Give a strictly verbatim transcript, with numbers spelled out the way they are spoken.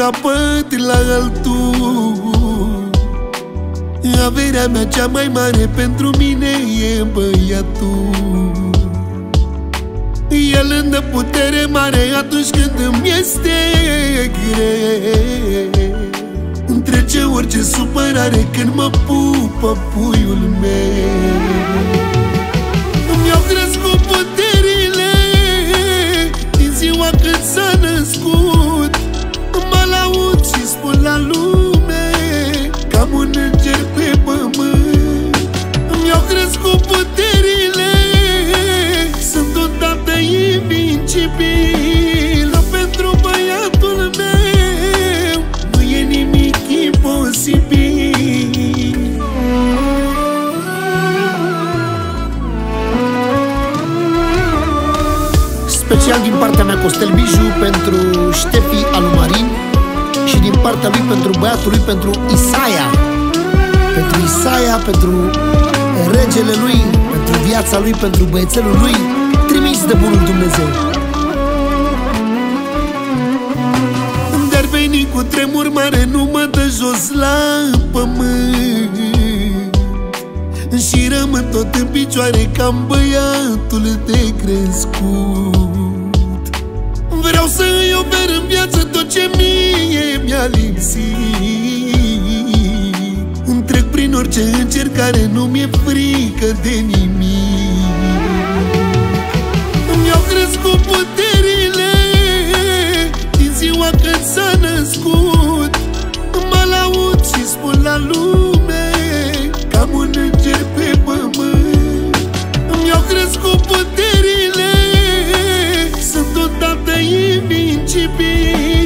capăt la altul. Averea mea cea mai mare pentru mine e băiatul. El îmi dă putere mare atunci când îmi este greu. Îmi trece orice supărare când mă pupă puiul meu. Mi-au crescut puterile din ziua când s-a născut. Mă laud și spun la lume că am un înger pe pământ. Mi-au crescut puterile, sunt un tată invincibil. Pentru băiatul meu nu e nimic imposibil. Special din partea mea Costel Biju pentru Ștefi Alumarin și din partea lui pentru băiatul lui, pentru Isaia. Pentru Isaia, pentru regele lui, pentru viața lui, pentru băiețelul lui, trimis de bunul Dumnezeu. Dar veni cu tremur mare, nu mă dă jos la pământ și rămân tot în picioare ca-n băiatul de crescut. Vreau să îi ofer în viață tot ce mie mi-a lipsit. Îmi trec prin orice încercare, nu mi-e frică de nimic. Mi-au crescut puterile din ziua când s-a născut. Mă laud și spun la lume că am un înger pe pământ. Mi-au crescut puterile, sunt un tată invincibil.